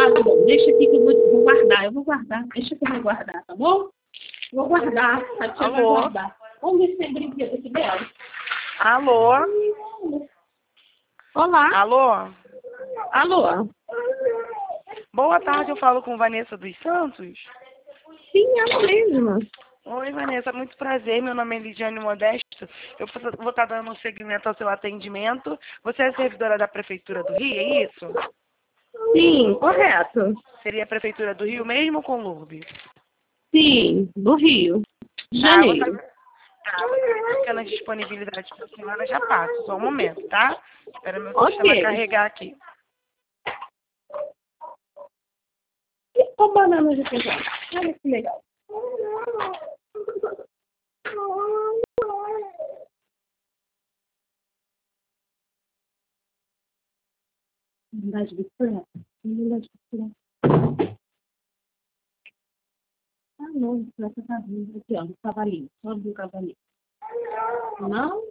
Ah, tá bom. Deixa aqui que eu vou guardar. Eu vou guardar. Deixa que eu vou guardar, tá bom? Vou guardar. A tia vai Alô? guardar. Vamos ver se tem brinquedo aqui dela. Alô? Olá. Alô? Alô? Boa tarde, eu falo com Vanessa dos Santos. Sim, ela mesma. Oi, Vanessa, muito prazer. Meu nome é Lidiane Modesto. Eu vou estar dando um segmento ao seu atendimento. Você é servidora da Prefeitura do Rio, é isso? Sim, correto. Seria a Prefeitura do Rio mesmo ou com Lourdes? Sim, do Rio. De Tá, você Janeiro. tá buscando a disponibilidade da semana, já passo. Só um momento, tá? Espera meu sistema Ok. carregar aqui. E com banana de feijão? Olha que legal. Unidade de bicicleta? Unidade de bicicleta. Ah, não, bicicleta tá vindo. Aqui, ó, um cavalinho. Só um cavalinho. Não?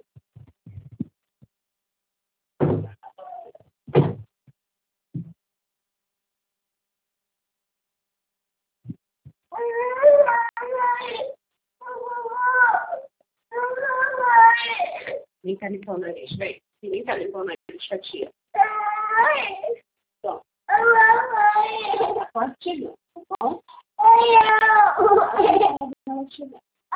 Vem cá limpar o nariz, vem. Vem cá limpar o nariz, tia. Ó. Tá quase chegando, tá bom? Ela chegou.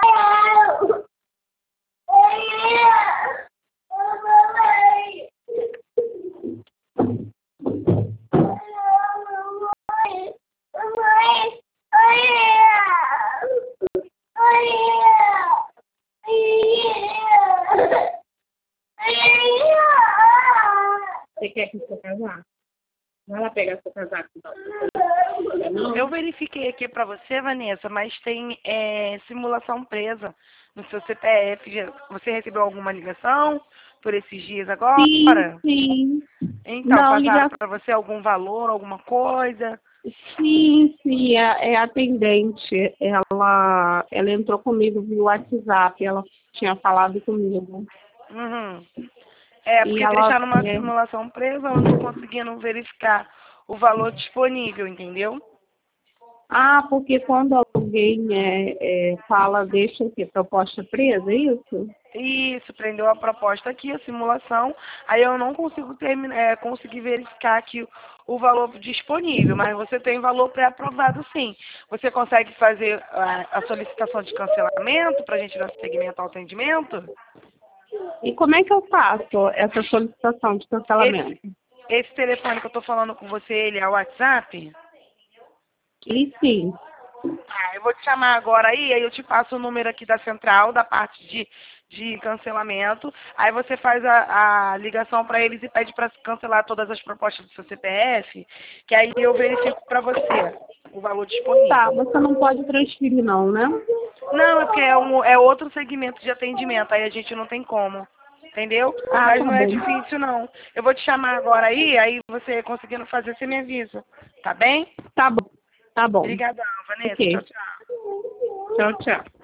Você quer que seu casaco? Vai lá pegar seu casaco. Não. Eu verifiquei aqui para você, Vanessa, mas tem simulação presa no seu CPF. Você recebeu alguma ligação por esses dias Sim, agora? sim. Então, Não, passaram liga. para você algum valor, alguma coisa? Sim, sim, é atendente. Ela entrou comigo via WhatsApp. Ela tinha falado comigo. Uhum. É, E porque ela. deixar numa simulação presa, eu não estou conseguindo verificar o valor disponível, entendeu? Ah, porque quando alguém fala, deixa o quê? Proposta presa, é isso? Isso, prendeu a proposta aqui, a simulação, aí eu não consigo conseguir verificar aqui o valor disponível, mas você tem valor pré-aprovado sim. Você consegue fazer a solicitação de cancelamento para a gente dar seguimento ao atendimento? E como é que eu faço essa solicitação de Esse, cancelamento? esse telefone que eu estou falando com você, ele é o WhatsApp? E sim. Eu vou te chamar agora aí eu te passo o número aqui da central, da parte de cancelamento. Aí você faz a ligação para eles e pede para cancelar todas as propostas do seu CPF, que aí eu verifico para você o valor Tá, disponível. você não pode transferir não, né? Não, é porque é outro segmento de atendimento, aí a gente não tem como. Entendeu? Ah, Mas tá não é bom. difícil, não. Eu vou te chamar agora aí você conseguindo fazer, você me avisa. Tá bem? Tá bom. Tá bom. Obrigadão, Vanessa. Tchau, Ok. tchau. Tchau, tchau.